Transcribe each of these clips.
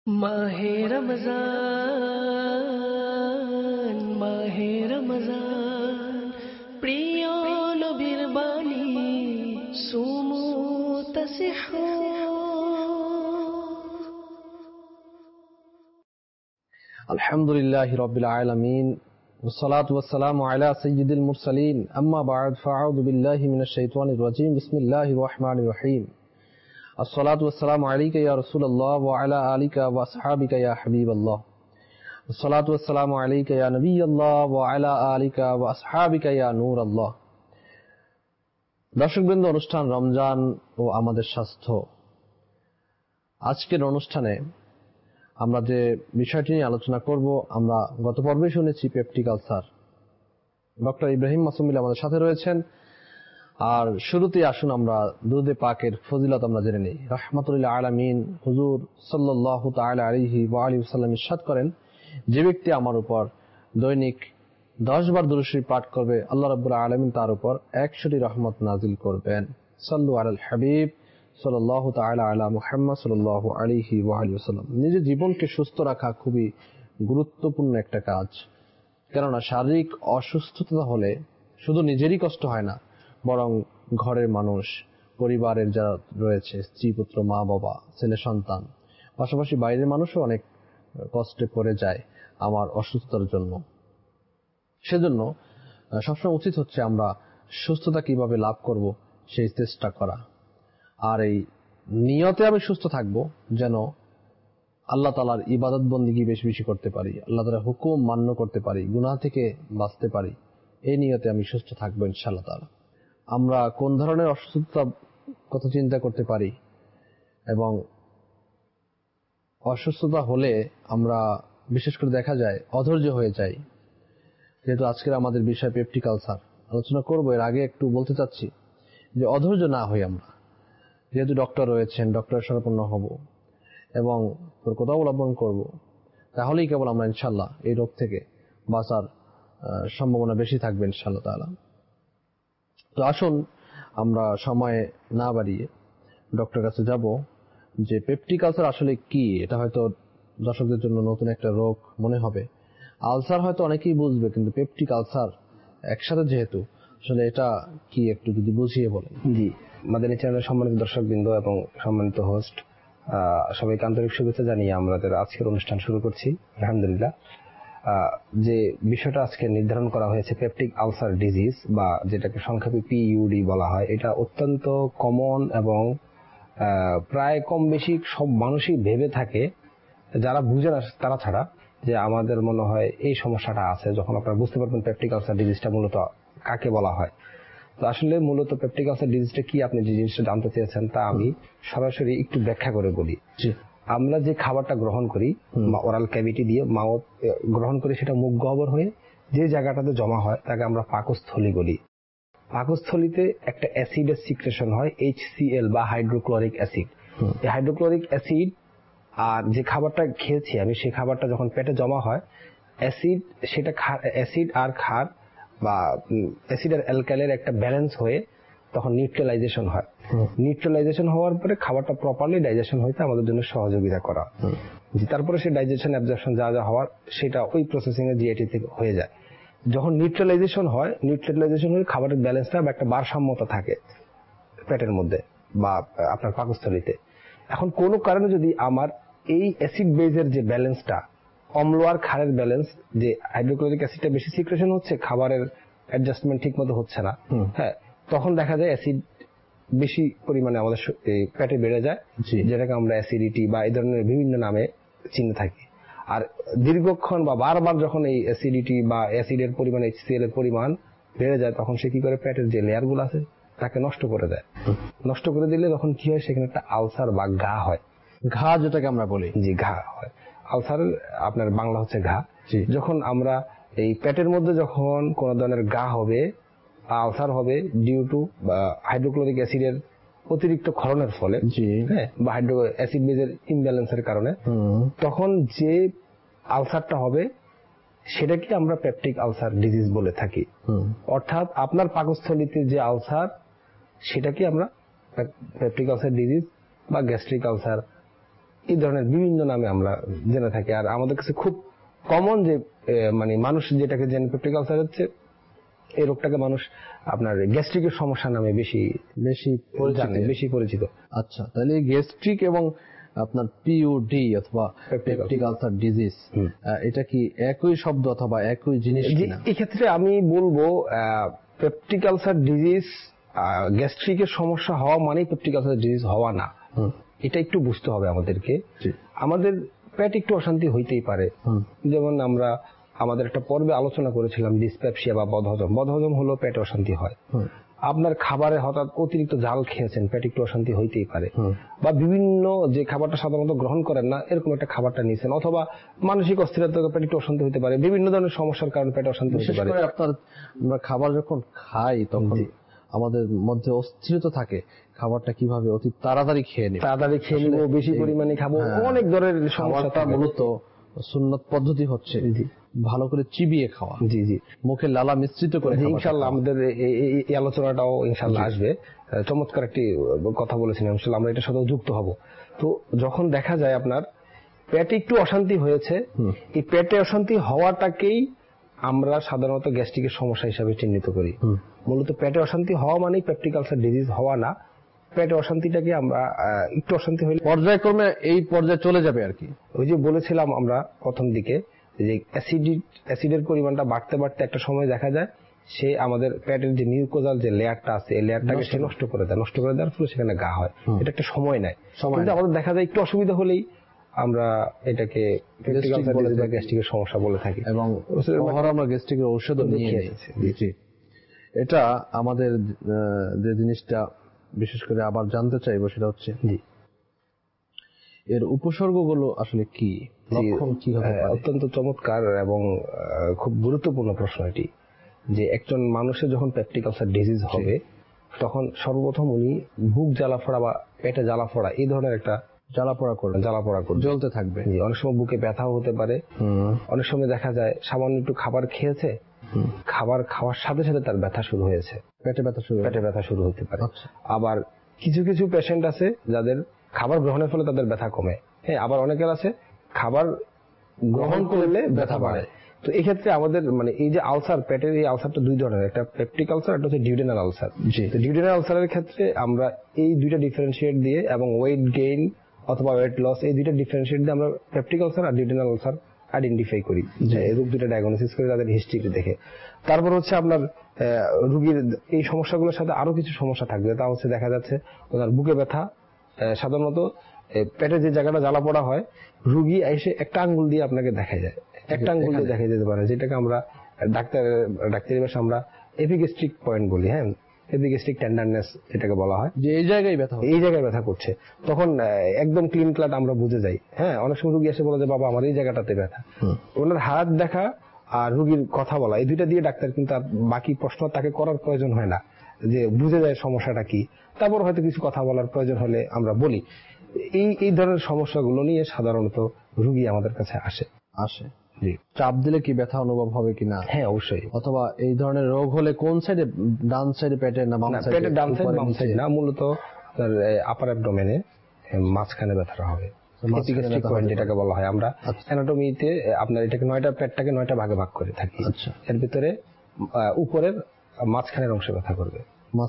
মাহে রমজান মাহে রমজান প্রিয় নবীর বাণী সুমু তাসিহু। আলহামদুলিল্লাহি রাব্বিল আলামিন ওয়াসসালাতু ওয়াসসালামু আলা সাইয়্যিদিল মুরসালিন আম্মা বা'দ ফাআউযু বিল্লাহি মিনাশ শাইতানির রাজীম বিসমিল্লাহির রহমানির রহিম। আসসালাতু ওয়াসসালামু আলাইকা ইয়া রাসূলুল্লাহ ওয়া আলা আলিকা ওয়া আসহাবিকা ইয়া হাবিবাল্লাহ। আসসালাতু ওয়াসসালামু আলাইকা ইয়া নবিয়াল্লাহ ওয়া আলা আলিকা ওয়া আসহাবিকা ইয়া নূরাল্লাহ। দর্শকবৃন্দ, অনুষ্ঠান রমজান ও আমাদের স্বাস্থ্য। আজকের অনুষ্ঠানে আমরা যে বিষয়টি নিয়ে আলোচনা করব, আমরা গত পর্বে শুনেছি peptic ulcer. Doctor Ibrahim Masum মিল আমাদের সাথে রয়েছেন। আর শুরুতেই আসুন আমরা দুরূদে পাকের ফজিলত আমরা জেনে নিই। রাহমাতুল্লিল আলামিন হুজুর সাল্লাল্লাহু তাআলা আলাইহি ওয়া আলিহি ওয়াসাল্লাম ইরশাদ করেন, যে ব্যক্তি আমার উপর দৈনিক 10 বার দুরূদ শরীফ পাঠ করবে, আল্লাহ রাব্বুল আলামিন তার উপর 100টি রহমত নাজিল করবেন। সাল্লু আলাল হাবিব সাল্লাল্লাহু তাআলা আলা মুহাম্মদ সাল্লাল্লাহু আলাইহি ওয়া আলিহি ওয়াসাল্লাম। নিজের জীবনকে সুস্থ রাখা খুবই গুরুত্বপূর্ণ একটা কাজ। কেননা শারীরিক অসুস্থতা হলে শুধু নিজেরই কষ্ট হয় না, বরং ঘরের মানুষ, পরিবারের যারা রয়েছে, স্ত্রী পুত্র মা বাবা ছেলে সন্তান, পাশাপাশি বাইরের মানুষও অনেক কষ্টে পড়ে যায় আমার অসুস্থতার জন্য। সেজন্য সবসময় উচিত হচ্ছে আমরা সুস্থতা কিভাবে লাভ করব সেই চেষ্টা করা। আর এই নিয়তে আমি সুস্থ থাকব যেন আল্লাহ তাআলার ইবাদত বন্দেগী বেশি বেশি করতে পারি, আল্লাহ তাআলার হুকুম মান্য করতে পারি, গুনাহ থেকে বাঁচতে পারি। এই নিয়তে আমি সুস্থ থাকবো ইনশাআল্লাহ তাআলা। আমরা কোন ধরনের অসুস্থতা কথা চিন্তা করতে পারি এবং অসুস্থতা হলে আমরা বিশেষ করে দেখা যায় অধৈর্য হয়ে যাই। যেহেতু আজকের আমাদের বিষয় পেপটিক আলসার আলোচনা করব, এর আগে একটু বলতে চাচ্ছি যে অধৈর্য না হই আমরা। যেহেতু ডক্টর রয়েছেন, ডক্টরের শরণাপন্ন হব এবং কথা অবলম্বন করব, তাহলেই কেবল আমরা ইনশাআল্লাহ এই রোগ থেকে বাঁচার সম্ভাবনা বেশি থাকবে ইনশাআল্লাহ তাআলা। তো আসুন আমরা সময় না বাড়িয়ে ডক্টরের কাছে যাব যে পেপটিক আলসার আসলে কি। এটা হয়তো দর্শকদের জন্য নতুন একটা রোগ মনে হবে। আলসার হয়তো অনেকেই বুঝবে, কিন্তু পেপটিক আলসার একসাথে যেহেতু, আসলে এটা কি একটু যদি বুঝিয়ে বলেন। জি, মাদানী চ্যানেলের সম্মানিত দর্শকবৃন্দ এবং সম্মানিত হোস্ট, সবাইকে আন্তরিক শুভেচ্ছা জানিয়ে আমাদের আজকের অনুষ্ঠান শুরু করছি। আলহামদুলিল্লাহ। যে বিষয়টা আজকে নির্ধারণ করা হয়েছে পেপটিক আলসার ডিজিজ, বা যেটাকে সংক্ষেপে পিইউডি বলা হয়, এটা অত্যন্ত কমন এবং প্রায় কম বেশি সব মানুষই ভেবে থাকে, যারা বুঝে না তারা ছাড়া, যে আমাদের মনে হয় এই সমস্যাটা আছে। যখন আপনারা বুঝতে পারবেন পেপটিক আলসার ডিজিজটা মূলত কাকে বলা হয়। তো আসলে মূলত পেপটিক আলসার ডিজিজটা কি, আপনি যে জিনিসটা জানতে চেয়েছেন তা আমি সরাসরি একটু ব্যাখ্যা করে বলি। আমরা যে খাবারটা গ্রহণ করি ওরাল ক্যাভিটি দিয়ে মাউথ গ্রহণ করি, সেটা মুখ গহ্বর হয়ে যে জায়গাটাতে জমা হয় তাকে আমরা পাকস্থলী বলি। পাকস্থলীতে একটা অ্যাসিডের সিক্রেশন হয়, HCl বা হাইড্রোক্লোরিক অ্যাসিড। এই হাইড্রোক্লোরিক অ্যাসিড আর যে খাবারটা খেয়েছি আমি, সেই খাবারটা যখন পেটে জমা হয়, অ্যাসিড আর ক্ষার বা অ্যাসিড আর অ্যালকাইলের একটা ব্যালেন্স হয়ে তখন নিউট্রালাইজেশন হয়। নিউট্রালাইজেশন হওয়ার পরে খাবারটা প্রপারলি ডাইজেশন হইতে আমাদের জন্য সহযোগিতা করা। তারপরে সে ডাইজেশন অ্যাবজর্পশন যা যা হওয়ার সেটা ওই প্রসেসিং এ জিআইটি থেকে হয়ে যায়। যখন নিউট্রালাইজেশন হয়, নিউট্রালাইজেশন হয়ে খাবারের ব্যালেন্সটা বা একটা ভারসাম্যতা থাকে পেটের মধ্যে বা আপনার পাকস্থলীতে। এখন কোনো কারণে যদি আমার এই অ্যাসিড বেজের যে ব্যালেন্সটা, অম্ল আর ক্ষারের ব্যালেন্স, যে হাইড্রোক্লোরিক অ্যাসিডটা বেশি সিক্রেশন হচ্ছে, খাবারের অ্যাডজাস্টমেন্ট ঠিক মতো হচ্ছে না, হ্যাঁ, তখন দেখা যায় অ্যাসিড বেশি পরিমাণে আমাদের পেটে বেড়ে যায়, যেটাকে আমরা অ্যাসিডিটি বা এই ধরনের বিভিন্ন নামে চিনে থাকি। আর দীর্ঘক্ষণ বা বারবার যখন এই অ্যাসিডিটি বা অ্যাসিডের পরিমাণ, HCl এর পরিমাণ বেড়ে যায়, তখন সে কি করে, পেটের যে লেয়ার গুলো আছে তাকে নষ্ট করে দেয়। নষ্ট করে দিলে তখন কি হয়, সেখানে একটা আলসার বা ঘা হয়। ঘা যেটাকে আমরা বলি, জি, ঘা হয়। আলসারের আপনার বাংলা হচ্ছে ঘা। যখন আমরা এই পেটের মধ্যে যখন কোন ধরনের ঘা হবে, আলসার হবে ডিউ টু হাইড্রোক্লোরিক অ্যাসিডের অতিরিক্ত ক্ষরণের ফলে, হ্যাঁ, বা অ্যাসিড বেজের ইমব্যালেন্সের কারণে, তখন যে আলসারটা হবে সেটাকে আমরা পেপটিক আলসার ডিজিজ বলে থাকি। অর্থাৎ আপনার পাকস্থলীতে যে আলসার, সেটাকে আমরা পেপটিক আলসার ডিজিজ বা গ্যাস্ট্রিক আলসার এই ধরনের বিভিন্ন নামে আমরা জেনে থাকি। আর আমাদের কাছে খুব কমন যে মানে মানুষ যেটাকে জেনে পেপটিক আলসার হচ্ছে, এই রোগটাকে মানুষ আপনার গ্যাস্ট্রিকের সমস্যা নামে বেশি পরিচিত। আচ্ছা, তাহলে গ্যাস্ট্রিক এবং আপনার পিইউডি অথবা পেপটিক আলসার ডিজিজ, এটা কি একই শব্দ অথবা একই জিনিস কিনা? এই ক্ষেত্রে আমি বলবো পেপটিক আলসার ডিজিজ গ্যাস্ট্রিকের সমস্যা হওয়া মানেই পেপটিক আলসার ডিজিজ হওয়া না, এটা একটু বুঝতে হবে আমাদেরকে। আমাদের পেট একটু অশান্তি হইতেই পারে, যেমন আমরা আমাদের একটা পর্বে আলোচনা করেছিলাম ডিসপেপসিয়া বা বদহজম। বদহজম হলো পেটে অশান্তি হয়। আপনার খাবারে হঠাৎ অতিরিক্ত ঝাল খেয়েছেন, পেটে একটু অশান্তি হইতেই পারে। বা বিভিন্ন যে খাবারটা সাধারণত গ্রহণ করেন না এরকম একটা খাবারটা নিয়েছেন, অথবা মানসিক অস্থিরতা পেটে একটু অশান্তি হতে পারে, বিভিন্ন ধরনের সমস্যার কারণে পেটে অশান্তি হতে পারে। আপনার আমরা খাবার যখন খাই তখন আমাদের মধ্যে অস্থিরতা থাকে, খাবারটা কিভাবে অতি তাড়াতাড়ি খেয়ে নিব, বেশি পরিমাণে খাবো, অনেক ধরনের সমস্যা। মূলত সুন্নত পদ্ধতি হচ্ছে ভালো করে চিবিয়ে খাওয়া, মুখে লালা মিশ্রিত করে। ইনশাআল্লাহ আমাদের এই আলোচনাটাও ইনশাআল্লাহ আসবে। চমৎকার একটি কথা বলেছেন, ইনশাআল্লাহ আমরা এটার সাথেও যুক্ত হব। তো যখন দেখা যায় আপনার পেটে একটু অশান্তি হয়েছে, এই পেটে অশান্তি হওয়াটাকেই আমরা সাধারণত গ্যাস্ট্রিকের সমস্যা হিসাবে চিহ্নিত করি। মূলত পেটে অশান্তি হওয়া মানেই পেপটিক আলসার ডিজিজ হওয়া না। পেটে অশান্তিটাকে আমরা একটু অশান্তি হলে পর্যায়ক্রমে এই পর্যায়ে চলে যাবে আর কি। ওই যে বলেছিলাম আমরা প্রথম দিকে যে অ্যাসিডের পরিমাণটা বাড়তে বাড়তে একটা সময় দেখা যায় সে আমাদের পেটের যে মিউকোজাল যে লেয়ারটা আছে এই লেয়ারটাকে সে নষ্ট করে দেওয়ার ফলে সেখানে ঘা হয়। এটা একটা সময় নেয়, কিন্তু আমাদের দেখা যায় একটু অসুবিধা হলেই আমরা এটাকে গ্যাস্ট্রিকের সমস্যা বলে থাকি, এবং আমরা গ্যাস্ট্রিকের ঔষধও নিয়ে নিয়েছি। এটা আমাদের যে জিনিসটা বিশেষ করে আবার জানতে চাইবো সেটা হচ্ছে এর উপসর্গগুলো আসলে কি, লক্ষণ কি হবে? অত্যন্ত চমৎকার এবং খুব গুরুত্বপূর্ণ প্রশ্ন এটি, যে একজন মানুষের যখন পেপটিক আলসার ডিজিজ হবে তখন সর্বপ্রথম উনি বুক জ্বালাফোড়া বা পেটে জ্বালাফোড়া এই ধরনের একটা জ্বালাপোড়া করবে, জ্বলতে থাকবে। অনেক সময় বুকে ব্যথাও হতে পারে। অনেক সময় দেখা যায় সামান্য একটু খাবার খেয়েছে, খাবার খাওয়ার সাথে সাথে তার ব্যথা শুরু হয়েছে, পেটে ব্যথা শুরু হতে পারে। আবার কিছু কিছু পেশেন্ট আছে যাদের খাবার গ্রহণের ফলে তাদের ব্যথা কমে, হ্যাঁ, আবার অনেকের আছে খাবার গ্রহণ করলে ব্যথা বাড়ে। তো এই ক্ষেত্রে আমাদের মানে এই যে আলসার, পেটের এই আলসারটা দুই ধরনের, একটা পেপটিক আলসার, একটা হচ্ছে ডিউডেনাল আলসার। তো ডিউডেনাল আলসারের ক্ষেত্রে আমরা এই দুইটা ডিফারেন্সিয়েট দিয়ে এবং ওয়েট গেইন অথবা ওয়েট লস এই দুইটা ডিফারেন্সিয়েট দিয়ে আমরা পেপটিক আলসার আর ডিউডেনাল আলসার আইডেন্টিফাই করি, এই রোগ দুটো ডায়াগনোসিস করে তাদের হিস্ট্রি দেখে। তারপর হচ্ছে আপনার রোগীর এই সমস্যাগুলোর সাথে আরো কিছু সমস্যা থাকবে, তা হচ্ছে দেখা যাচ্ছে ওনার বুকে ব্যথা, সাধারণত পেটে যে জায়গাটা জ্বালা পোড়া হয় রোগী এসে একটা আঙ্গুল দিয়ে আপনাকে দেখা যায়, একটা আঙ্গুল দিয়ে দেখা যেতে পারে, যেটাকে আমরা ডাক্তারি ভাষায় আমরা এপিগ্যাস্ট্রিক পয়েন্ট বলি। হ্যাঁ, এপিগ্যাস্ট্রিক টেন্ডারনেস যেটাকে বলা হয়, যে এই জায়গায় ব্যথা করছে, তখন একদম ক্লিন কাট আমরা বুঝে যাই। হ্যাঁ, অনেক সময় রোগী এসে বলে যে বাবা আমার এই জায়গাটাতে ব্যথা, ওনার হাত দেখা আর রোগীর কথা বলা এই দুইটা দিয়ে ডাক্তার কিন্তু বাকি প্রশ্ন তাকে করার প্রয়োজন হয় না, যে বুঝে যায় সমস্যাটা কি। তারপর হয়তো কিছু কথা বলার প্রয়োজন হলে আমরা বলি। এই ধরনের সমস্যাগুলো নিয়ে সাধারণত রোগী আমাদের কাছে আসে। চাপ দিলে কি ব্যথা অনুভব হবে কিনা? হ্যাঁ, অবশ্যই। অথবা এই ধরনের রোগ হলে কোন সাইডে, ডান সাইডে পেটে না বাম সাইডে? পেটের ডান সাইড বাম সাইড না, মূলত আপার অ্যাবডোমেনে মাঝখানে ব্যথাটা হবে, এপিগ্যাস্ট্রিক পয়েন্ট যেটাকে বলা হয়। আমরা অ্যানাটমিতে আপনার এটাকে পেটটাকে 9টা ভাগে ভাগ করে থাকি। এর ভিতরে উপরের মাঝখানের অংশে ব্যথা করবে,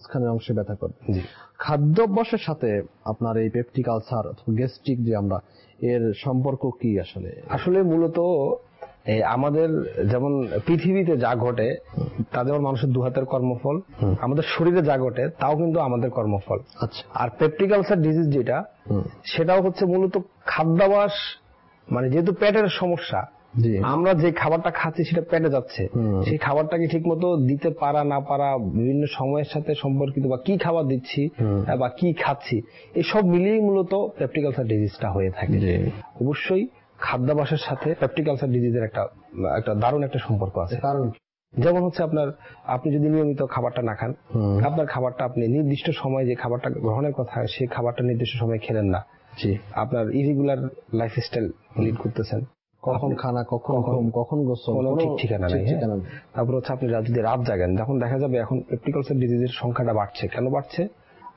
খাদ্যাভ্যাসের সাথে আপনার এই পেপটিক আলসার অথবা গ্যাস্ট্রিক যে আমরা এর সম্পর্ক কি? আসলে মূলত আমাদের যেমন পৃথিবীতে যা ঘটে তা যেমন মানুষের দু হাতের কর্মফল, আমাদের শরীরে যা ঘটে তাও কিন্তু আমাদের কর্মফল। আর পেপটিক আলসার ডিজিজ যেটা, সেটাও হচ্ছে মূলত খাদ্যাভ্যাস, মানে যেহেতু পেটের সমস্যা, আমরা যে খাবারটা খাচ্ছি সেটা পেটে যাচ্ছে, সেই খাবারটাকে ঠিক মতো দিতে পারা না পারা, বিভিন্ন সময়ের সাথে সম্পর্কিত, বা কি খাবার দিচ্ছি বা কি খাচ্ছি, এসব মিলিয়ে মূলত পেপটিক আলসার ডিজিজটা হয়ে থাকে। অবশ্যই খাদ্যাভ্যাসের সাথে পেপটিক আলসার ডিজিজের একটা দারুণ একটা সম্পর্ক আছে। কারণ যেমন হচ্ছে আপনি যদি নিয়মিত খাবারটা না খান, আপনার খাবারটা আপনি নির্দিষ্ট সময় যে খাবারটা গ্রহণের কথা সেই খাবারটা নির্দিষ্ট সময় খেলেন না, আপনার ইরেগুলার লাইফস্টাইল লিড করতেছেন, কখন খানা, কখন ঘুম, কখন গোসল, কোনো ঠিক ঠিকানা নেই। তারপর হচ্ছে আপনি যদি রাত জাগেন, তখন দেখা যাবে এখন পেপটিক আলসার ডিজিজের সংখ্যাটা বাড়ছে। কেন বাড়ছে?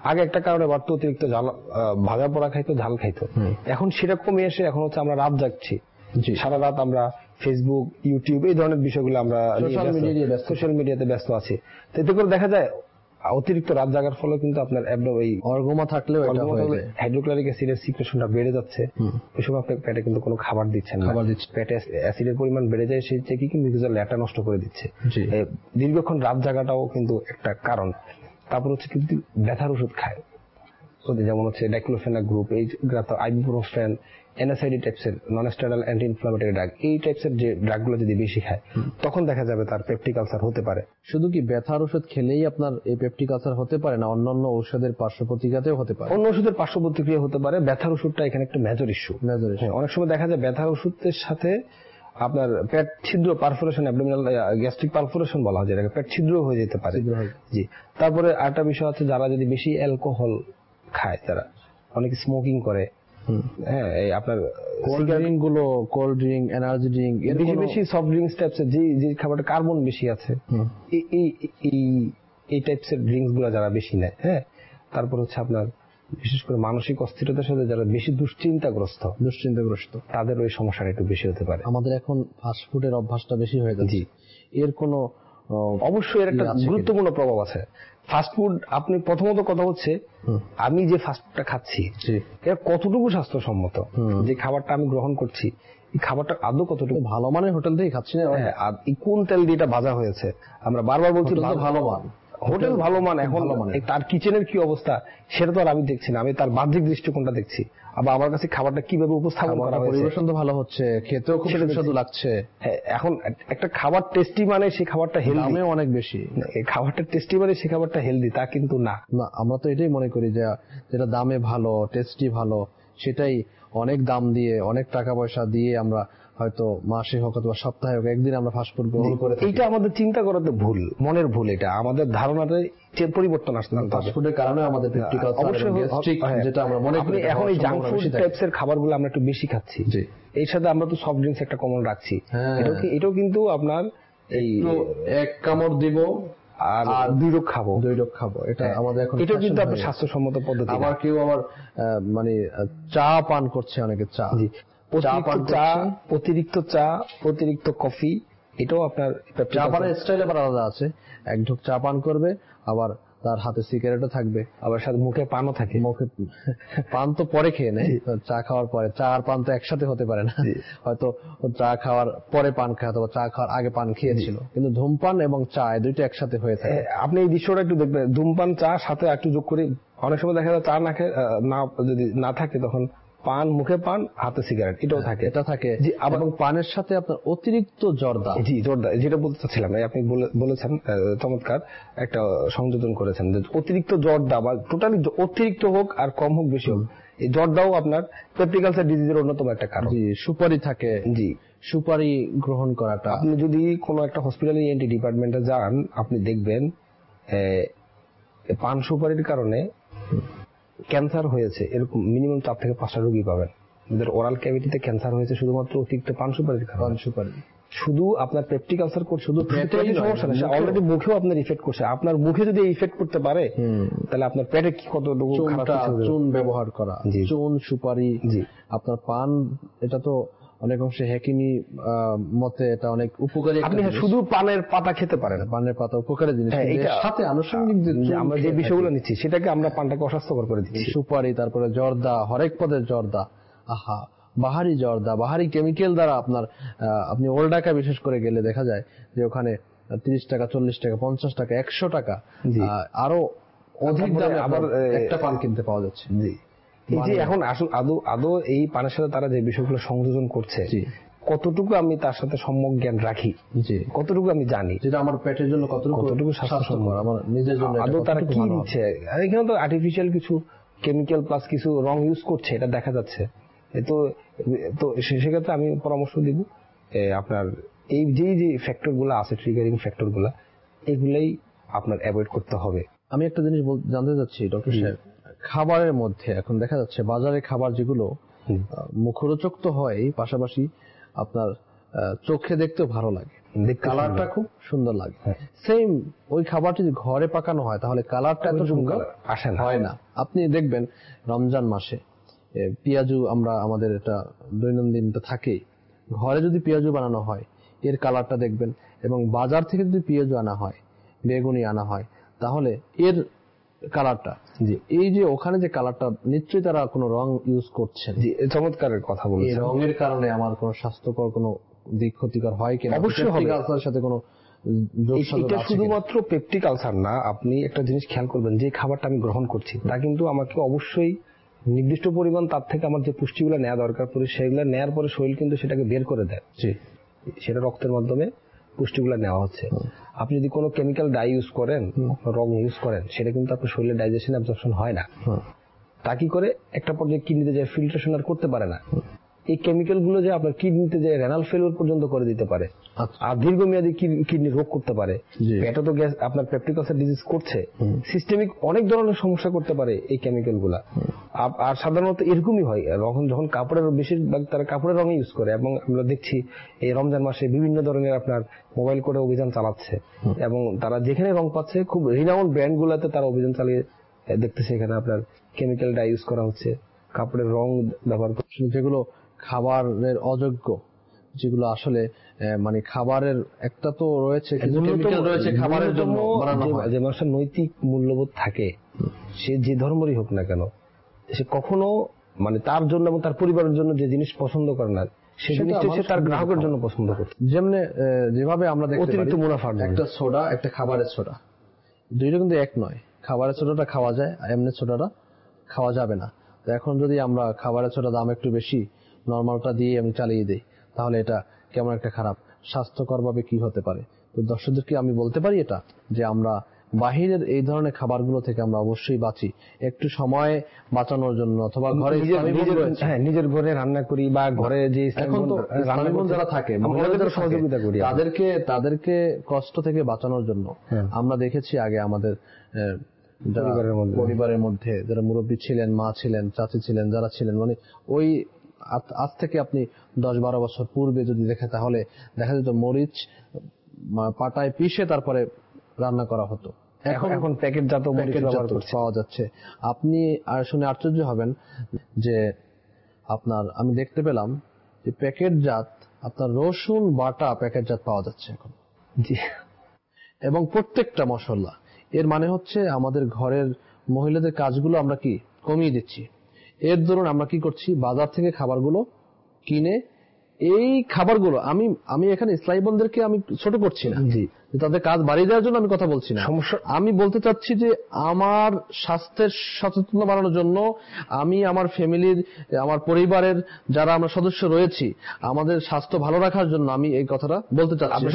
আগে একটা কারণে বাড়তো অতিরিক্ত ঝাল, ভাজা পোড়া খাইতো, ঝাল খাইতো। এখন সেটা কমে এসে এখন হচ্ছে আমরা রাত জাগছি, সারা রাত আমরা ফেসবুক, ইউটিউব এই ধরনের বিষয়গুলো আমরা সোশ্যাল মিডিয়াতে ব্যস্ত আছি। তো এতে করে দেখা যায় অতিরিক্ত রাত জাগার ফলে কিন্তু আপনার এই অর্গমা থাকলেও হাইড্রোক্লোরিক অ্যাসিডের সিক্রেশনটা বেড়ে যাচ্ছে। ওই সময় আপনি পেটে কিন্তু কোনো খাবার দিচ্ছেন না, পেটে অ্যাসিডের পরিমাণ বেড়ে যায়, সেই থেকে কিন্তু ল্যাটা নষ্ট করে দিচ্ছে। দীর্ঘক্ষণ রাত জাগাটাও কিন্তু একটা কারণ। তারপর হচ্ছে কিন্তু ব্যথার ওষুধ খায়, যেমন হচ্ছে ডাইক্লোফেনাক গ্রুপ, এই আইবুপ্রোফেন, এনএসআইডি টাইপসের non steroidal anti inflammatory drug, এই টাইপসের যে ড্রাগগুলো যদি বেশি খায় তখন দেখা যাবে তার পেপটিক আলসার হতে পারে। শুধু কি ব্যথার ওষুধ খেলেই আপনার এই পেপটিক আলসার হতে পারে না, অন্যান্য ঔষধের পার্শ্ব প্রতিক্রিয়াতেও হতে পারে? অন্য ওষুধের পার্শ্ব প্রতিক্রিয়া হতে পারে, ব্যথার ওষুধটা এখানে একটা মেজর ইস্যু। অনেক সময় দেখা যায় ব্যথার ওষুধের সাথে আপনার পেট ছিদ্র, পারফোরেশন, অ্যাবডোমিনাল গ্যাস্ট্রিক পারফোরেশন বলা হয় যেটাকে, পেট ছিদ্র হয়ে যেতে পারে। জি। তারপরে আরেকটা বিষয় আছে, যারা যদি বেশি অ্যালকোহল খায়, যারা অনেক স্মোকিং করে, হ্যাঁ, এই আপনার কোল্ড ড্রিঙ্ক গুলো, কোল্ড ড্রিঙ্ক, এনার্জি ড্রিঙ্ক, বেশি সফট ড্রিঙ্কস টাইপসের যে খাবারটা কার্বন বেশি আছে, এই টাইপসের ড্রিঙ্কস গুলো যারা বেশি নেয়, হ্যাঁ। তারপর হচ্ছে আপনার বিশেষ করে মানসিক অস্থিরতার সাথে যারা বেশি দুশ্চিন্তাগ্রস্ত, তাদের ওই সমস্যাটা একটু বেশি হতে পারে। আমাদের এখন ফাস্টফুডের অভ্যাসটা বেশি হয়ে যাচ্ছে, এর কোনো অবশ্যই এর একটা গুরুত্বপূর্ণ প্রভাব আছে। ফাস্টফুড, আপনি প্রথমত কথা হচ্ছে আমি যে ফাস্টফুডটা খাচ্ছি এটা কতটুকু স্বাস্থ্যসম্মত, যে খাবারটা আমি গ্রহণ করছি এই খাবারটা আদৌ কতটুকু ভালো মানের হোটেল থেকে খাচ্ছি না, কোন তেল দিয়ে এটা ভাজা হয়েছে, আমরা বারবার বলছি ভালো মান, হোটেল ভালো মান, এখন তার কিচেনের কি অবস্থা সেটা তো আর আমি দেখছি না, আমি তার বাহ্যিক দৃষ্টিকোণটা দেখছি। আবার আমার কাছে খাবারটা কিভাবে উপস্থাপন করা হয়েছে, পরিবেশন তো ভালো হচ্ছে, খেতেও খুব সুস্বাদু লাগছে। হ্যাঁ, এখন একটা খাবার টেস্টি মানে সেই খাবারটা হেলদি, দামেও অনেক বেশি। এই খাবারটা টেস্টি মানে সেই খাবারটা হেলদি তা কিন্তু না। আমরা তো এটাই মনে করি যে যেটা দামে ভালো, টেস্টি ভালো, সেটাই অনেক দাম দিয়ে, অনেক টাকা পয়সা দিয়ে আমরা হয়তো মাসে হোক অথবা সপ্তাহে হোক একদিন আমরা ফাস্টফুড গ্রহণ করে থাকি। এইটা আমাদের চিন্তা করাতে ভুল, মনের ভুল। এটা আমাদের ধারণাতে পরিবর্তন আসতে হবে। ফাস্টফুডের কারণে আমাদের পেপটিক আলসার, গ্যাস্ট্রিক, যেটা আমরা মনে করি এখন এই জাঙ্ক ফুড টাইপসের খাবারগুলো আমরা একটু বেশি খাচ্ছি, এর সাথে আমরা তো সফট ড্রিঙ্কস একটা কমন রাখছি, এটাও কিন্তু আপনার এই এক কামড় দিব আর দুই রোগ খাবো, এটা আমাদের এখন, এটা কিন্তু আপনার স্বাস্থ্যসম্মত পদ্ধতি। আবার কেউ মানে চা পান করছে, অনেকে অতিরিক্ত চা, অতিরিক্ত কফি, এটাও আপনার চা পানের স্টাইল আবার আলাদা আছে। এক ঢোক চা পান করবে, আবার তার হাতে সিগারেটও থাকবে, আবার সাথে মুখে পানও থাকে। মুখে পান তো পরে খেয়ে নেয়, চা খাওয়ার পরে। চা আর পান তো একসাথে হতে পারে না, হয়তো চা খাওয়ার পরে পান খায় অথবা চা খাওয়ার আগে পান খেয়েছিল, কিন্তু ধূমপান এবং চা দুইটা একসাথে হয়ে থাকে। আপনি এই দৃশ্যটা একটু দেখবেন, ধূমপান চা সাথে একটু যোগ করে, অনেক সময় দেখা যায় চা না খেয়ে যদি না থাকে তখন পান, মুখে পান, হাতে সিগারেট, এটাও থাকে। এটা থাকে, এবং পানের সাথে আপনার অতিরিক্ত জর্দা, জর্দা, যেটা বলতে চাচ্ছিলাম, আপনি বলেছেন, চমৎকার একটা সংযোজন করেছেন, অতিরিক্ত জর্দা বা টোটালি অতিরিক্ত হোক আর কম হোক বেশি হোক, এই জর্দাও আপনার পেপটিক আলসার ডিজিজের অন্যতম একটা কারণ। সুপারি থাকে, সুপারি গ্রহণ করাটা, আপনি যদি কোনো একটা হসপিটালে ENT ডিপার্টমেন্টে যান, আপনি দেখবেন পান সুপারির কারণে ক্যান্সার হয়েছে এরকম মিনিমাম 4 থেকে 5টা রোগী পাবেন, যাদের ওরাল ক্যাভিটিতে ক্যান্সার হয়েছে শুধুমাত্র অতিরিক্ত পান সুপারির কারণে। শুধু আপনার পেপটিক আলসার করছে, শুধু সমস্যা না, অলরেডি মুখেও আপনার ইফেক্ট করছে। আপনার মুখে যদি ইফেক্ট করতে পারে তাহলে আপনার পেটে কি কত চুন ব্যবহার করা, চুন, সুপারি, আপনার পান, এটা তো অনেক অংশে হেকিমি মতে এটা অনেক উপকারী। আপনি শুধু পানের পাতা খেতে পারেন, পানের পাতা উপকারী জিনিস, সাথে আনুষঙ্গিক আমরা যে বিষয়গুলো নিচ্ছি সেটাকে আমরা পানটাকে অস্বাস্থ্যকর করে দিচ্ছি। সুপারি, তারপরে জর্দা, হরেক পদের জর্দা, বাহারি জর্দা, বাহারি কেমিক্যাল দ্বারা আপনি ওল্ড ঢাকা বিশেষ করে গেলে দেখা যায় যে ওখানে 30 টাকা, 40 টাকা, 50 টাকা, 100 টাকা আরো অধিক দামে আবার একটা পান কিনতে পাওয়া যাচ্ছে। এই যে এখন আদৌ এই পানের সাথে তারা যে বিষয়গুলো সংযোজন করছে, কতটুকু আমি তার সাথে সম্যক জ্ঞান রাখি, কতটুকু আমি জানি, যেটা আমার পেটের জন্য কতটুকু স্বাস্থ্যকর, আমার নিজের জন্য আদৌ তারা কি নিচ্ছে। এখানে তো আর্টিফিশিয়াল কিছু কেমিক্যাল প্লাস কিছু রং ইউজ করছে, এটা দেখা যাচ্ছে। তো সেক্ষেত্রে আমি পরামর্শ দিব আপনার এই যে ফ্যাক্টর গুলা আছে, ট্রিগারিং ফ্যাক্টর গুলা, এগুলাই আপনার অ্যাভয়েড করতে হবে। আমি একটা জিনিস জানতে চাচ্ছি ডক্টর সাহেব, খাবারের মধ্যে এখন দেখা যাচ্ছে বাজারে খাবার যেগুলো মুখরোচক তো হয়, পাশাপাশি আপনার চোখে দেখতেও ভালো লাগে, দেখতে কালারটা খুব সুন্দর লাগে। সেম ওই খাবারটি যদি ঘরে পাকানো হয় তাহলে কালারটা এত সুন্দর আসে না, হয় না। আপনি দেখবেন রমজান মাসে পেঁয়াজু আমরা আমাদের এটা দৈনন্দিন থাকেই, ঘরে যদি পেঁয়াজু বানানো হয় এর কালারটা দেখবেন, এবং বাজার থেকে যদি পেঁয়াজু আনা হয়, বেগুনি আনা হয়, তাহলে এর কালারটা, যে এই যে ওখানে যে কালারটা, নিশ্চয়ই তারা কোনো রং ইউজ করছেন। চমৎকারের কথা বলেছেন। এই রঙের কারণে আমার কোনো স্বাস্থ্যকর কোনো দিক ক্ষতিকর হয় কিনা, অবশ্যই হবে। আলসারের সাথে কোনো এটা শুধুমাত্র পেপটিক আলসার না, আপনি একটা জিনিস খেয়াল করবেন, যে খাবারটা আমি গ্রহণ করছি তা কিন্তু আমাকে অবশ্যই নির্দিষ্ট পরিমাণ তার থেকে আমার যে পুষ্টিগুলো নেওয়া দরকার পড়ে সেগুলো নেওয়ার পরে শরীর কিন্তু সেটাকে বের করে দেয়, সেটা রক্তের মাধ্যমে পুষ্টিগুলো নেওয়া হচ্ছে। আপনি যদি কোনো কেমিক্যাল ডাই ইউজ করেন, রং ইউজ করেন, সেটা কিন্তু আপনার শরীরে ডাইজেশন অ্যাবজর্পশন হয় না। তা কি করে একটা পর্যায়ে কিডনিতে যায় ফিল্ট্রেশন আর করতে পারে না। এই কেমিক্যাল গুলো যে আপনার কিডনিতে যে রেনাল ফেলিওর পর্যন্ত করে দিতে পারে, আর দীর্ঘমেয়াদী কিডনি রোগ করতে পারে। পেটে তো গ্যাস আপনার পেপটিক আলসার ডিজিজ করছে, সিস্টেমিক অনেক ধরনের সমস্যা করতে পারে এই কেমিক্যাল গুলা। আর সাধারণত এরকমই হয় যখন কাপড়ের, বেশিরভাগ তারা কাপড়ের রঙে ইউজ করে। এবং আমরা দেখছি এই রমজান মাসে বিভিন্ন ধরনের আপনার মোবাইল করে অভিযান চালাচ্ছে, এবং তারা যেখানে রং পাচ্ছে খুব রিনাউন্ড ব্র্যান্ড গুলাতে তারা অভিযান চালিয়ে দেখতেছে এখানে আপনার কেমিক্যাল ডাই ইউজ করা হচ্ছে, কাপড়ের রং ব্যবহার করছে, যেগুলো খাবারের অযোগ্য, যেগুলো আসলে মানে খাবারের একটা তো রয়েছে, খাবারের জন্য যে মানুষের নৈতিক মূল্যবোধ থাকে, সে যে ধর্মেরই হোক না কেন, সে কখনো মানে তার জন্য এবং তার পরিবারের জন্য যে জিনিস পছন্দ করে না, সেই জিনিসটা সে তার গ্রাহকের জন্য পছন্দ করে। যেভাবে আমরা দেখতে পারি অতিরিক্ত মুনাফা, একটা সোডা, একটা খাবারের সোডা, দুইটা কিন্তু এক নয়। খাবারের সোডাটা খাওয়া যায়, এমনি সোডাটা খাওয়া যাবে না। তো এখন যদি আমরা খাবারের সোডা দাম একটু বেশি, নর্মালটা দিয়ে আমি চালিয়ে দিই, তাহলে এটা কেমন একটা খারাপ, স্বাস্থ্যকর ভাবে কি হতে পারে। তো দর্শকদেরকে আমি বলতে পারি এটা, যে আমরা বাহিরের এই ধরনের খাবারগুলো থেকে আমরা অবশ্যই বাঁচি, একটু সময় বাঁচানোর জন্য, অথবা ঘরে নিজের ঘরে রান্না করি, বা ঘরে যে এখন তো রান্নাঘর যারা থাকে সহযোগিতা করি তাদেরকে কষ্ট থেকে বাঁচানোর জন্য। আমরা দেখেছি আগে আমাদের পরিবারের মধ্যে যারা মুরব্বী ছিলেন, মা ছিলেন, চাচি ছিলেন, যারা ছিলেন, মানে ওই আজ থেকে আপনি 10-12 বছর পূর্বে যদি দেখে, তাহলে দেখা যেত মরিচ পাটায় পিষে তারপরে রান্না করা হতো। এখন প্যাকেটজাত মরিচ ব্যবহার পাওয়া যাচ্ছে। আপনি আর শুনে আশ্চর্য হবেন যে আমি দেখতে পেলাম যে প্যাকেটজাত আপনার রসুন বাটা প্যাকেটজাত পাওয়া যাচ্ছে এখন, এবং প্রত্যেকটা মশলা। এর মানে হচ্ছে আমাদের ঘরের মহিলাদের কাজগুলো আমরা কি কমিয়ে দিচ্ছি। এর দরুন আমরা কি করছি, বাজার থেকে খাবারগুলো কিনে, এই খাবারগুলো আমি এখানে ইসলামী বোনদেরকে আমি ছোট করছি না, তাদের কাজ বাড়িয়ে দেওয়ার জন্য আমি কথা বলছি না। আমি বলতে চাচ্ছি যে আমার স্বাস্থ্যের সচেতনতা বাড়ানোর জন্য, আমি আমার ফ্যামিলির, আমার পরিবারের যারা আমরা সদস্য রয়েছি, আমাদের স্বাস্থ্য ভালো রাখার জন্য আমি এই কথাটা বলতে চাচ্ছি।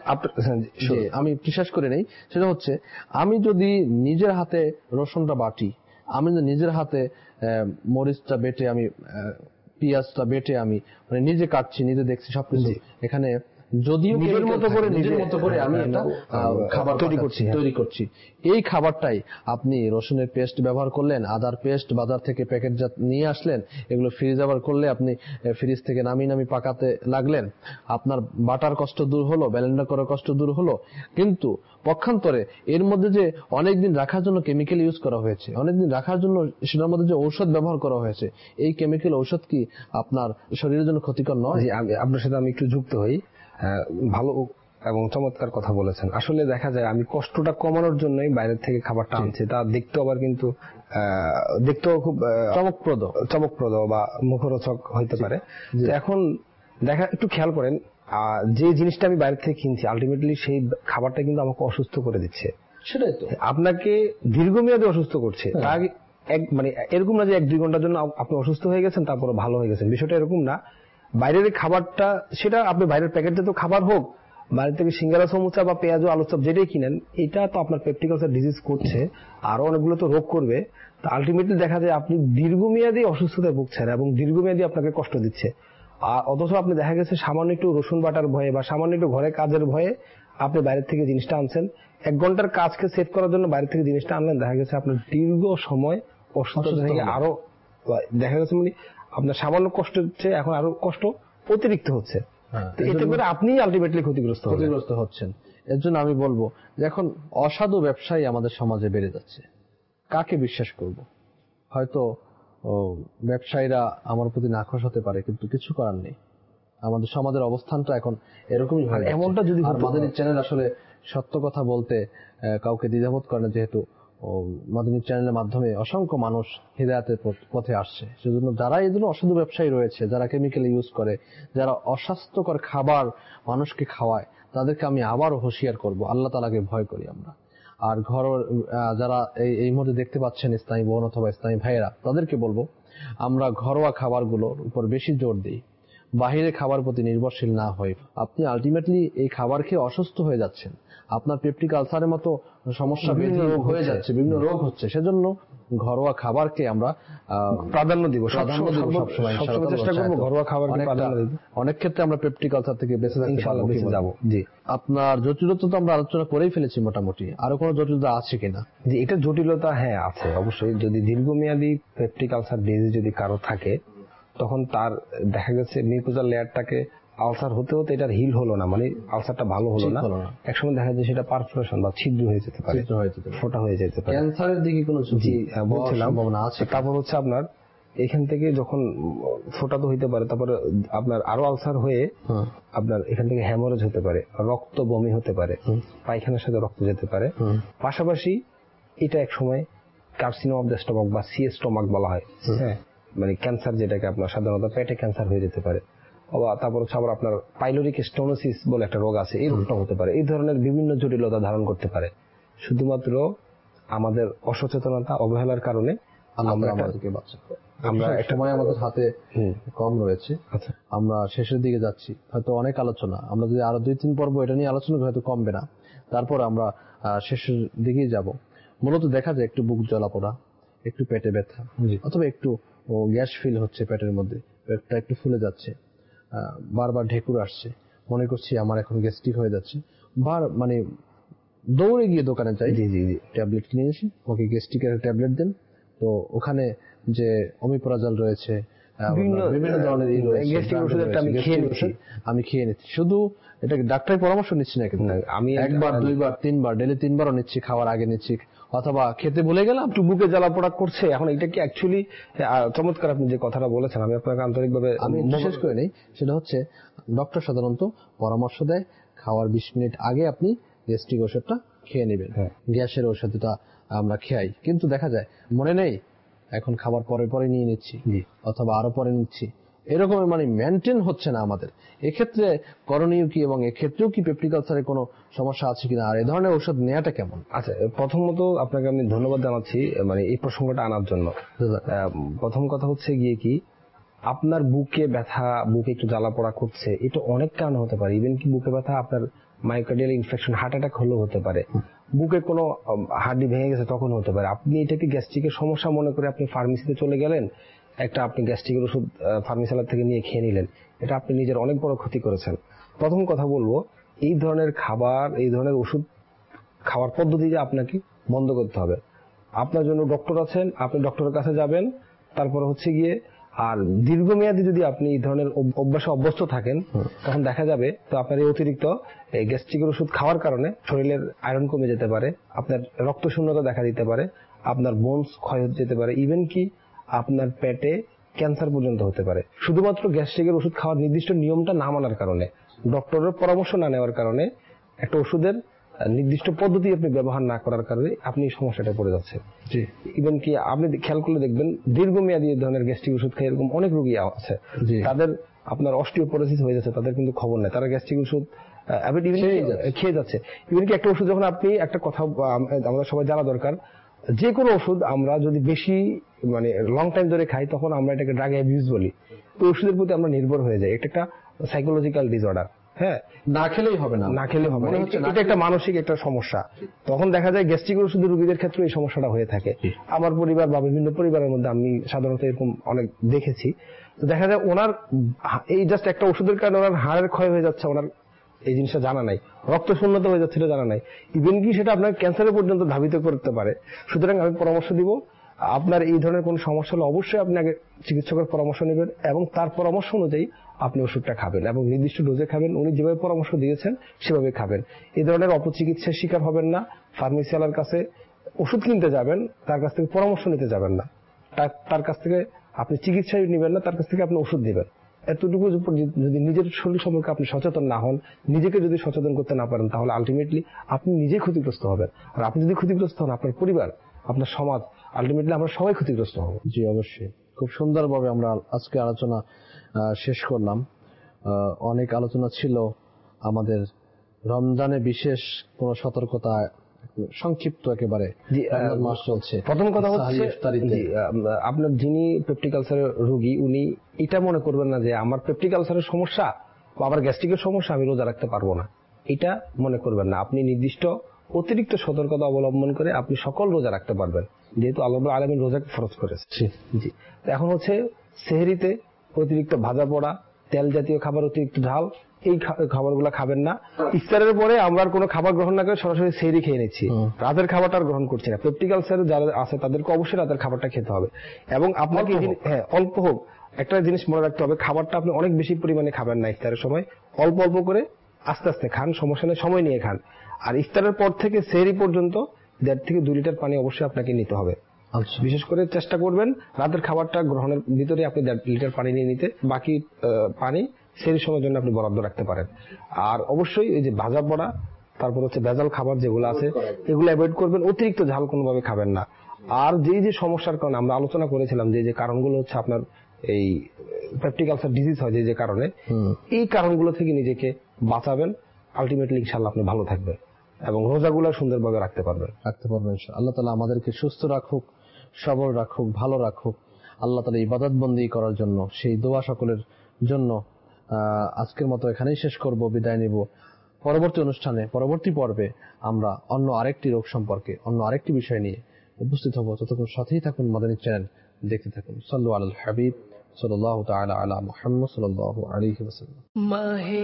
আমি বিশ্বাস করে নেই, সেটা হচ্ছে আমি যদি নিজের হাতে রসুনটা বাটি, আমি যদি নিজের হাতে মরিচটা বেটে, আমি পেঁয়াজটা বেটে আমি মানে নিজে কাটছি, নিজে দেখছি সবকিছু, এখানে যদিও নিজের মতো করে আমি একটা খাবার তৈরি করছি। এই খাবারটাই আপনি রসুনের পেস্ট ব্যবহার করলেন, আদার পেস্ট বাজার থেকে প্যাকেটজাত নিয়ে আসলেন, এগুলো ফ্রিজ আবার করলে আপনি ফ্রিজ থেকে নামিয়ে পাকাতে লাগলেন, আপনার বাটার কষ্ট দূর হলো, ব্লেন্ডার করার কষ্ট দূর হলো। কিন্তু পক্ষান্তরে এর মধ্যে যে অনেকদিন রাখার জন্য কেমিক্যাল ইউজ করা হয়েছে, অনেকদিন রাখার জন্য সেটার মধ্যে যে ঔষধ ব্যবহার করা হয়েছে, এই কেমিক্যাল ঔষধ কি আপনার শরীরের জন্য ক্ষতিকর নয়? আপনার সাথে আমি একটু যুক্ত হই। ভালো এবং চমৎকার কথা বলেছেন। আসলে দেখা যায় আমি কষ্টটা কমানোর জন্যই বাইরের থেকে খাবারটা আনছি, তা দেখতেও আবার কিন্তু দেখতেও খুব চমকপ্রদ বা মুখরোচক হইতে পারে। এখন একটু খেয়াল করেন, যে জিনিসটা আমি বাইরে থেকে কিনছি, আলটিমেটলি সেই খাবারটা কিন্তু আমাকে অসুস্থ করে দিচ্ছে। সেটাই তো আপনাকে দীর্ঘমেয়াদে অসুস্থ করছে। মানে এরকম না যে 1-2 ঘন্টার জন্য আপনি অসুস্থ হয়ে গেছেন তারপরে ভালো হয়ে গেছেন, বিষয়টা এরকম না। বাইরের খাবারটা, সেটা আপনি বাইরের প্যাকেটজাত খাবার হোক, বাইরে থেকে সিঙ্গারা, সমুচা বা পেঁয়াজ, আলু চপ যেটাই কিনেন, এটা তো আপনার পেপটিক আলসার ডিজিজ করছে, আরো অনেকগুলো তো রোগ করবে। তো আলটিমেটলি দেখা যায় আপনি দীর্ঘমেয়াদী অসুস্থতায় ভুগছেন এবং দীর্ঘমেয়াদী আপনাকে কষ্ট দিচ্ছে। আর অথচ আপনি দেখা গেছে সামান্য একটু রসুন বাটার ভয়ে বা সামান্য একটু ঘরে কাজের ভয়ে আপনি বাইরে থেকে জিনিসটা আনছেন, 1 ঘন্টার কাজকে সেভ করার জন্য বাইরে থেকে জিনিসটা আনলেন, দেখা গেছে আপনার দীর্ঘ সময় অসুস্থতা থেকে আরো দেখা গেছে মানে আপনার সামান্য কষ্ট হচ্ছে, এখন আরো কষ্ট অতিরিক্ত হচ্ছে। এতে করে আপনি আলটিমেটলি ক্ষতিগ্রস্ত হচ্ছেন। এর জন্য আমি বলবো যে এখন অসাধু ব্যবসায়ী আমাদের সমাজে বেড়ে যাচ্ছে, কাকে বিশ্বাস করব? হয়তো ব্যবসায়ীরা আমার প্রতি নাখোশ হতে পারে, কিন্তু কিছু করার নেই। আমাদের সমাজের অবস্থানটা এখন এরকমই হয়। এমনটা যদি মাদানী চ্যানেল আসলে সত্য কথা বলতে কাউকে দ্বিধাবোধ করে না, যেহেতু মাদানী চ্যানেলের মাধ্যমে অসংখ্য মানুষ হিদায়াতের পথে আসছে। সেজন্য যারা এই জন্য অসাধু ব্যবসায়ী রয়েছে, যারা কেমিক্যাল ইউজ করে, যারা অস্বাস্থ্যকর খাবার মানুষকে খাওয়ায়, তাদেরকে আমি আবারও হুঁশিয়ার করব, আল্লাহ তাআলাকে ভয় করি আমরা। আর যারা এই মুহূর্তে দেখতে পাচ্ছেন ইসলামী বোন অথবা ইসলামী ভাইয়েরা, তাদেরকে বলবো আমরা ঘরোয়া খাবারগুলোর উপর বেশি জোর দিই, বাহিরের খাবার প্রতি নির্ভরশীল না হয়ে। আপনি আলটিমেটলি এই খাবার খেয়ে অসুস্থ হয়ে যাচ্ছেন, আপনার পেপটিক আলসারের মতো সমস্যা হয়ে যাচ্ছে, বিভিন্ন রোগ হচ্ছে। সেজন্য ঘরোয়া খাবারকে আমরা প্রাধান্য দিব, সবসময় চেষ্টা করব ঘরোয়া খাবারকে প্রাধান্য দিব। অনেক ক্ষেত্রে আমরা পেপটিক আলসার থেকে বেঁচে যাব। জি, আপনার জটিলতা তো আমরা আলোচনা করেই ফেলেছি মোটামুটি, আরো কোনো জটিলতা আছে কিনা? জি, এটা জটিলতা হ্যাঁ আছে অবশ্যই। যদি দীর্ঘমেয়াদী পেপটিক আলসার ডিজিজ যদি কারো থাকে, তখন তার দেখা গেছে মিউকোজাল লেয়ারটাকে আলসার হতে হতে এটার হিল হলো না, মানে আলসারটা ভালো হলো না, একসময় দেখা যায় সেটা পারফোরেশন বা ছিদ্র হয়ে যেতে পারে, ফোঁটা হয়ে যেতে পারে। ক্যান্সারের দিকে কোনো ঝুঁকি বলছিলাম আছে। তারপর হচ্ছে আপনার এখান থেকে যখন ফোঁটা তো হইতে পারে, তারপরে আপনার আরো আলসার হয়ে আপনার এখান থেকে হ্যামোরেজ হতে পারে, রক্ত বমি হতে পারে, পায়খানার সাথে রক্ত যেতে পারে। পাশাপাশি এটা এক সময় কার্সিনোম অফ দ্য স্টমাক বা সিএস স্টমাক বলা হয়, হ্যাঁ, মানে ক্যান্সার, যেটাকে আপনার সাধারণত পেটে ক্যান্সার হয়ে যেতে পারে। তারপর হচ্ছে আবার আপনার পাইলোরিক স্টোনোসিস বলে একটা রোগ আছে, এই রোগটা হতে পারে। এই ধরনের বিভিন্ন জটিলতা ধারণ করতে পারে। শুধুমাত্র আমাদের অসচেতনতা, অবহেলার কারণে আমরা একটা সময় আমাদের হাতে কম রয়েছে। আমরা শেষের দিকে যাচ্ছি, হয়তো অনেক আলোচনা, আমরা যদি আরো 2-3 পর্ব এটা নিয়ে আলোচনা করি হয়তো কমবে না। তারপর আমরা শেষের দিকেই যাব। মূলত দেখা যায় একটু বুক জ্বালা পোড়া, একটু পেটে ব্যথা, অথবা একটু গ্যাস ফিল হচ্ছে পেটের মধ্যে, পেটটা একটু ফুলে যাচ্ছে, বারবার ঢেকুর আসছে, মনে করছি আমার এখন গ্যাস্ট্রিক হয়ে যাচ্ছে, মানে দৌড়ে গিয়ে দোকানে যাই, ট্যাবলেট কিনে এসি, ওকে গ্যাস্ট্রিকের ট্যাবলেট দেন। তো ওখানে যে অমিপ্রাজল রয়েছে, বিভিন্ন ধরনের আমি খেয়ে নিচ্ছি। শুধু এটা ডাক্তারের পরামর্শ নিচ্ছি না, কিন্তু আমি 1বার 2বার 3বার ডেলি 3বারও নিচ্ছি, খাওয়ার আগে নিচ্ছি, অথবা খেতে ভুলে গেলাম, একটু বুকে জ্বালা পোড়া করছে। এখন এটা কি অ্যাকচুয়ালি চমৎকার আপনি যে কথাটা বলেছেন, আমি আপনাকে আন্তরিকভাবে আমি বিশেষ করে নেই। সেটা হচ্ছে ডক্টর সাধারণত পরামর্শ দেয় খাওয়ার 20 মিনিট আগে আপনি গ্যাস্ট্রিক ওষুধটা খেয়ে নেবেন। গ্যাসের ওষুধটা আমরা খাই, কিন্তু দেখা যায় মনে নেই, এখন খাবার পরে নিয়ে নিচ্ছি, অথবা আরো পরে নিচ্ছি, এরকম মানে মেনটেন হচ্ছে না আমাদের। এক্ষেত্রে করণীয় কি, এবং এক্ষেত্রেও কি পেপটিক আলসারের কোনো সমস্যা আছে কিনা, আর এই ধরনের ওষুধ নেওয়াটা কেমন? আচ্ছা, প্রথমত আপনাকে আমি ধন্যবাদ জানাচ্ছি মানে এই প্রসঙ্গটা আনার জন্য। প্রথম কথা হচ্ছে গিয়ে কি, আপনার বুকে ব্যথা, বুকে একটু জ্বালা পোড়া করছে, এটা অনেক কারণে হতে পারে। ইভেন কি বুকে ব্যথা আপনার মায়োকার্ডিয়াল ইনফেকশন, হার্ট অ্যাটাক হলেও হতে পারে, বুকে কোনো হাড্ডি ভেঙে গেছে তখন হতে পারে। আপনি এটাকে গ্যাস্ট্রিকের সমস্যা মনে করে আপনি ফার্মেসিতে চলে গেলেন, একটা আপনি গ্যাস্ট্রিকের ওষুধ ফার্মেসিওয়ালা থেকে নিয়ে খেয়ে নিলেন, এটা আপনি নিজের অনেক বড় ক্ষতি করেছেন। প্রথম কথা বলবো, এই ধরনের খাবার, এই ধরনের ওষুধ খাওয়ার পদ্ধতি যে আপনাকে বন্ধ করতে হবে। আপনার জন্য ডক্টর আছেন, আপনি ডক্টরের কাছে যাবেন। তারপর হচ্ছে গিয়ে আর দীর্ঘমেয়াদী যদি আপনি এই ধরনের অভ্যাসে অভ্যস্ত থাকেন, তখন দেখা যাবে তো আপনার এই অতিরিক্ত গ্যাস্ট্রিকের ওষুধ খাওয়ার কারণে শরীরের আয়রন কমে যেতে পারে, আপনার রক্ত শূন্যতা দেখা দিতে পারে, আপনার বোনস ক্ষয় হতে যেতে পারে, ইভেন কি আপনার পেটে ক্যান্সার পর্যন্ত হতে পারে। শুধুমাত্র গ্যাস্ট্রিকের ওষুধ খাওয়ার নির্দিষ্ট নিয়মটা না মানার কারণে, ডক্টরের পরামর্শ না নেওয়ার কারণে, একটা ওষুধের নির্দিষ্ট পদ্ধতি আপনি ব্যবহার না করার কারণে আপনি সমস্যাটা পড়ে যাচ্ছেন। ইভেন কি আপনি খেয়াল করলে দেখবেন দীর্ঘমেয়াদী এই ধরনের গ্যাস্ট্রিক ওষুধ খেয়ে এরকম অনেক রোগী আছে, তাদের আপনার অস্টিওপোরোসিস হয়ে যাচ্ছে, তাদের কিন্তু খবর নেই, তারা গ্যাস্ট্রিক ওষুধ খেয়ে যাচ্ছে। ইভেন কি একটা ওষুধ যখন আপনি, একটা কথা আমাদের সবাই জানা দরকার, যে কোনো ওষুধ আমরা যদি বেশি মানে লং টাইম ধরে খাই, তখন আমরা এটাকে ড্রাগ অ্যাবিউজ বলি। তো ওষুধের প্রতি আমরা নির্ভর হয়ে যাই, এটা একটা সাইকোলজিক্যাল ডিসঅর্ডার। হ্যাঁ, না খেলেই হবে না, এটা একটা মানসিক একটা সমস্যা। তখন দেখা যায় গ্যাস্ট্রিক ওষুধের রোগীদের ক্ষেত্রে এই সমস্যাটা হয়ে থাকে। আমার পরিবার বা বিভিন্ন পরিবারের মধ্যে আমি সাধারণত এরকম অনেক দেখেছি। তো দেখা যায় ওনার এই জাস্ট একটা ওষুধের কারণে ওনার হাড়ের ক্ষয় হয়ে যাচ্ছে, ওনার এই জিনিসটা জানা নাই, রক্ত শূন্যতা হয়ে যাচ্ছে জানা নাই, ইভেন কি সেটা আপনার ক্যান্সারের পর্যন্ত ধাবিত করতে পারে। সুতরাং আমি পরামর্শ দিব, আপনার এই ধরনের কোনো সমস্যা হলে অবশ্যই আপনি আগে চিকিৎসকের পরামর্শ নেবেন এবং তার পরামর্শ অনুযায়ী আপনি ওষুধটা খাবেন এবং নির্দিষ্ট ডোজে খাবেন। উনি যেভাবে পরামর্শ দিয়েছেন সেভাবে খাবেন। এই ধরনের অপচিকিৎসার শিকার হবেন না। ফার্মেসিওয়ালার কাছে ওষুধ কিনতে যাবেন, তার কাছ থেকে পরামর্শ নিতে যাবেন না। তার কাছ থেকে আপনি চিকিৎসাই নেবেন না, তার কাছ থেকে আপনি ওষুধ নেবেন। এতটুকু যদি নিজের শরীর সম্পর্কে আপনি সচেতন না হন, নিজেকে যদি সচেতন করতে না পারেন, তাহলে আলটিমেটলি আপনি নিজেই ক্ষতিগ্রস্ত হবেন। আর আপনি যদি ক্ষতিগ্রস্ত হন, আপনার পরিবার, আপনার সমাজ, আলটিমেটলি আমরা সবাই ক্ষতিগ্রস্ত হব। জি অবশ্যই, খুব সুন্দরভাবে আমরা আজকে আলোচনা শেষ করলাম। অনেক আলোচনা ছিল আমাদের রমজানে বিশেষ কোন সতর্কতা, সংক্ষিপ্ত একেবারে মাস চলছে। প্রথম কথা হচ্ছে আপনার যিনি পেপটিক আলসারের রোগী, উনি এটা মনে করবেন না যে আমার পেপটিক আলসারের সমস্যা বা আবার গ্যাস্ট্রিকের সমস্যা, আমি রোজা রাখতে পারবো না, এটা মনে করবেন না। আপনি নির্দিষ্ট অতিরিক্ত সতর্কতা অবলম্বন করে আপনি সকল রোজা রাখতে পারবেন, যেহেতু আল্লাহ রাব্বুল আলামিন রোজাকে ফরজ করেছে। জি, এখন হচ্ছে সেহরিতে অতিরিক্ত ভাজা পোড়া, তেল জাতীয় খাবার, অতিরিক্ত ঝাল, এই খাবারগুলো খাবেন না। ইফতারের পরে আমরা কোনো খাবার গ্রহণ না করে সরাসরি সেহরি খেয়ে নিচ্ছি, রাতের খাবারটা আর গ্রহণ করছি না। পেপটিক আলসার যারা আছে তাদেরকে অবশ্যই রাতের খাবারটা খেতে হবে এবং আপনাকে অল্প হোক একটা জিনিস মনে রাখতে হবে, খাবারটা আপনি অনেক বেশি পরিমাণে খাবেন না। ইফতারের সময় অল্প অল্প করে আস্তে আস্তে খান, সমস্যা নেই, সময় নিয়ে খান। আর ইফতারের পর থেকে সেহরি পর্যন্ত 1.5 থেকে 2 লিটার পানি অবশ্যই আপনাকে নিতে হবে। বিশেষ করে চেষ্টা করবেন রাতের খাবারটা গ্রহণের ভিতরে আপনি 1.5 লিটার পানি নিয়ে নিতে, বাকি পানি সেহরির সময়ের জন্য আপনি বরাদ্দ রাখতে পারেন। আর অবশ্যই এই যে ভাজা পোড়া, তারপর হচ্ছে ভেজাল খাবার যেগুলো আছে এগুলো অ্যাভয়েড করবেন। অতিরিক্ত ঝাল কোনোভাবে খাবেন না। আর যে সমস্যার কারণে আমরা আলোচনা করেছিলাম, যে কারণগুলো হচ্ছে আপনার এই পেপটিক আলসার ডিজিজ হয়, যে কারণে, এই কারণগুলো থেকে নিজেকে বাঁচাবেন। আলটিমেটলি ইনশাআল্লাহ আপনি ভালো থাকবেন এবং রোজাগুলো সুন্দরভাবে রাখতে পারবেন। আল্লাহ তাআলা আমাদেরকে সুস্থ রাখুক, সবল রাখুক, ভালো রাখুক। আল্লাহ তাআলা ইবাদত বন্দি করার জন্য সেই দোয়া সকলের জন্য। আজকের মতো এখানেই শেষ করব, বিদায় নিব। পরবর্তী অনুষ্ঠানে, পরবর্তী পর্বে আমরা অন্য আরেকটি রোগ সম্পর্কে, অন্য আরেকটি বিষয় নিয়ে উপস্থিত হব। ততক্ষণ সাথেই থাকুন, মাদানী চ্যানেল দেখতে থাকুন। সাল্লু আলাল হাবিব সাল্লাল্লাহু তাআলা আলা মুহাম্মদ সাল্লাল্লাহু আলাইহি ওয়াসাল্লাম। মাহে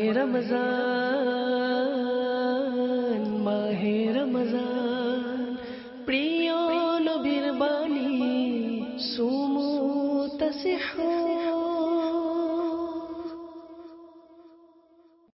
রমজান, মাহে রমজান, প্রিয় নবীর বাণী, সুমু তাসিহু।